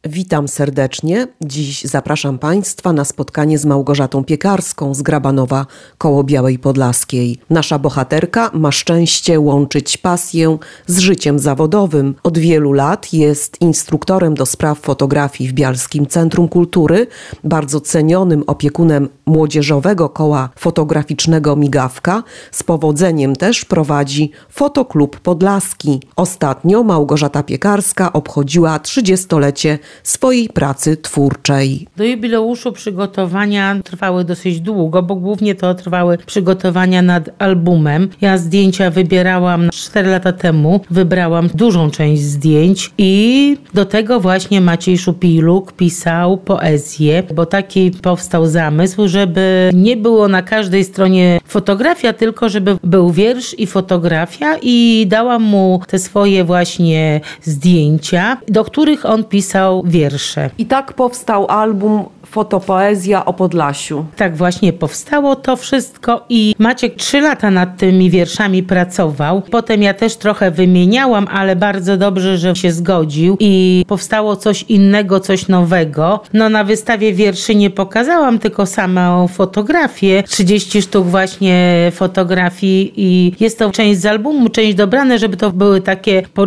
Witam serdecznie. Dziś zapraszam Państwa na spotkanie z Małgorzatą Piekarską z Grabanowa koło Białej Podlaskiej. Nasza bohaterka ma szczęście łączyć pasję z życiem zawodowym. Od wielu lat jest instruktorem do spraw fotografii w Bialskim Centrum Kultury, bardzo cenionym opiekunem młodzieżowego koła fotograficznego Migawka. Z powodzeniem też prowadzi Fotoklub Podlaski. Ostatnio Małgorzata Piekarska obchodziła 30-lecie swojej pracy twórczej. Do jubileuszu przygotowania trwały dosyć długo, bo głównie to trwały przygotowania nad albumem. Ja zdjęcia wybierałam 4 lata temu. Wybrałam dużą część zdjęć i do tego właśnie Maciej Szupiluk pisał poezję, bo taki powstał zamysł, żeby nie było na każdej stronie fotografia, tylko żeby był wiersz i fotografia, i dałam mu te swoje właśnie zdjęcia, do których on pisał wiersze. I tak powstał album Fotopoezja o Podlasiu. Tak właśnie powstało to wszystko i Maciek 3 lata nad tymi wierszami pracował. Potem ja też trochę wymieniałam, ale bardzo dobrze, że się zgodził i powstało coś innego, coś nowego. No na wystawie wierszy nie pokazałam, tylko samą fotografię. 30 sztuk właśnie fotografii i jest to część z albumu, część dobrane, żeby to były takie po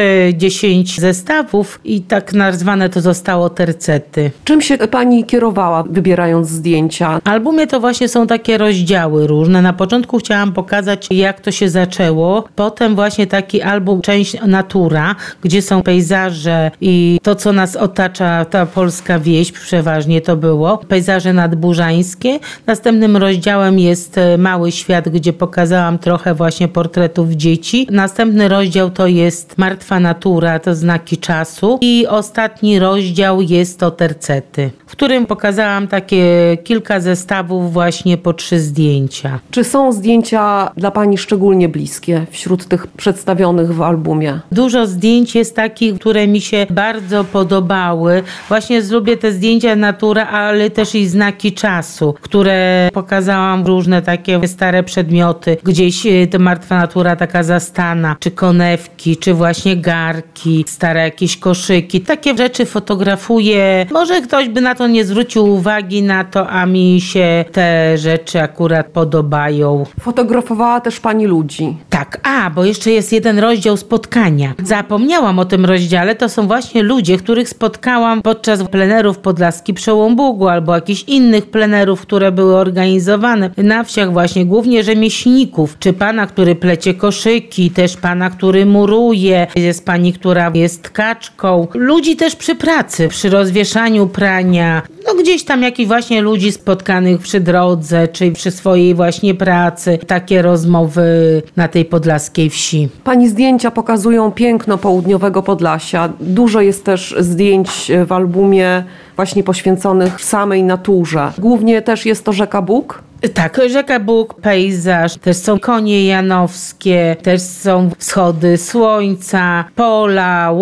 3-10 zestawów i tak nazwane to zostało tercety. Czym się pani kierowała, wybierając zdjęcia? W albumie to właśnie są takie rozdziały różne. Na początku chciałam pokazać, jak to się zaczęło. Potem właśnie taki album, część natura, gdzie są pejzaże i to, co nas otacza, ta polska wieś przeważnie to było. Pejzaże nadburzańskie. Następnym rozdziałem jest Mały Świat, gdzie pokazałam trochę właśnie portretów dzieci. Następny rozdział to jest Martwa natura, to znaki czasu. I ostatni rozdział jest to tercety, w którym pokazałam takie kilka zestawów właśnie po 3 zdjęcia. Czy są zdjęcia dla pani szczególnie bliskie wśród tych przedstawionych w albumie? Dużo zdjęć jest takich, które mi się bardzo podobały. Właśnie lubię te zdjęcia natura, ale też i znaki czasu, które pokazałam, różne takie stare przedmioty. Gdzieś to martwa natura taka zastana, czy konewki, czy właśnie garki, stare jakieś koszyki. Takie rzeczy fotografuję. Może ktoś by na to nie zwrócił uwagi na to, a mi się te rzeczy akurat podobają. Fotografowała też pani ludzi. Tak, bo jeszcze jest jeden rozdział spotkania. Zapomniałam o tym rozdziale. To są właśnie ludzie, których spotkałam podczas plenerów Podlaski Przełom Bugu albo jakichś innych plenerów, które były organizowane na wsiach właśnie, głównie rzemieślników. Czy pana, który plecie koszyki, też pana, który muruje. Jest pani, która jest tkaczką. Ludzi też przy pracy, przy rozwieszaniu prania. No gdzieś tam jakichś właśnie ludzi spotkanych przy drodze, czy przy swojej właśnie pracy. Takie rozmowy na tej podlaskiej wsi. Pani zdjęcia pokazują piękno południowego Podlasia. Dużo jest też zdjęć w albumie właśnie poświęconych samej naturze. Głównie też jest to rzeka Bug. Tak, rzeka Bug, pejzaż, też są konie janowskie, też są wschody słońca, pola,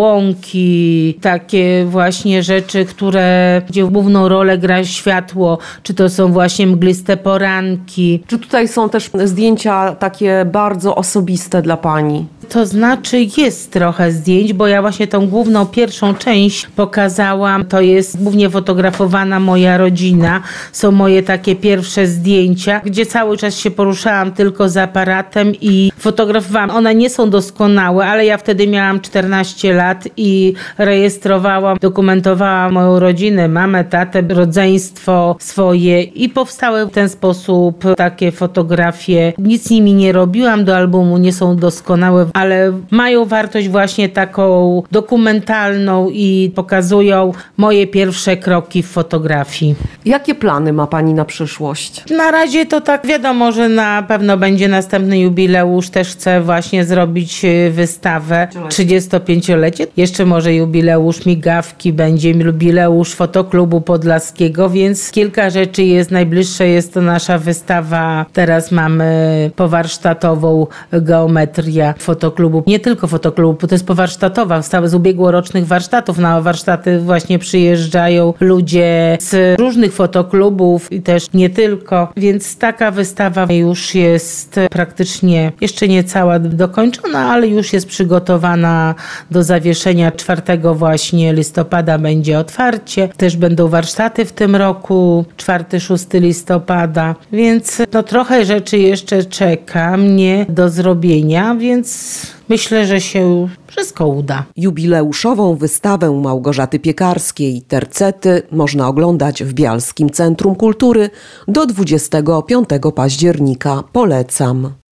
łąki, takie właśnie rzeczy, gdzie główną rolę gra światło, czy to są właśnie mgliste poranki. Czy tutaj są też zdjęcia takie bardzo osobiste dla pani? To znaczy jest trochę zdjęć, bo ja właśnie tą główną pierwszą część pokazałam. To jest głównie fotografowana moja rodzina. Są moje takie pierwsze zdjęcia, gdzie cały czas się poruszałam tylko z aparatem i fotografowałam. One nie są doskonałe, ale ja wtedy miałam 14 lat i rejestrowałam, dokumentowałam moją rodzinę, mamę, tatę, rodzeństwo swoje i powstały w ten sposób takie fotografie. Nic nimi nie robiłam do albumu, nie są doskonałe, ale mają wartość właśnie taką dokumentalną i pokazują moje pierwsze kroki w fotografii. Jakie plany ma pani na przyszłość? Na razie to tak wiadomo, że na pewno będzie następny jubileusz. Też chcę właśnie zrobić wystawę 35-lecie. Jeszcze może jubileusz Migawki, będzie jubileusz Fotoklubu Podlaskiego, więc kilka rzeczy jest. Najbliższe jest to nasza wystawa. Teraz mamy powarsztatową geometria fotoklubu fotoklubu, nie tylko fotoklubu, bo to jest powarsztatowa, z ubiegłorocznych warsztatów. Na warsztaty właśnie przyjeżdżają ludzie z różnych fotoklubów i też nie tylko, więc taka wystawa już jest praktycznie jeszcze nie cała dokończona, ale już jest przygotowana do zawieszenia. 4 właśnie listopada będzie otwarcie. Też będą warsztaty w tym roku, 4-6 listopada, więc trochę rzeczy jeszcze czeka mnie do zrobienia, więc myślę, że się wszystko uda. Jubileuszową wystawę Małgorzaty Piekarskiej Tercety można oglądać w Bialskim Centrum Kultury do 25 października. Polecam.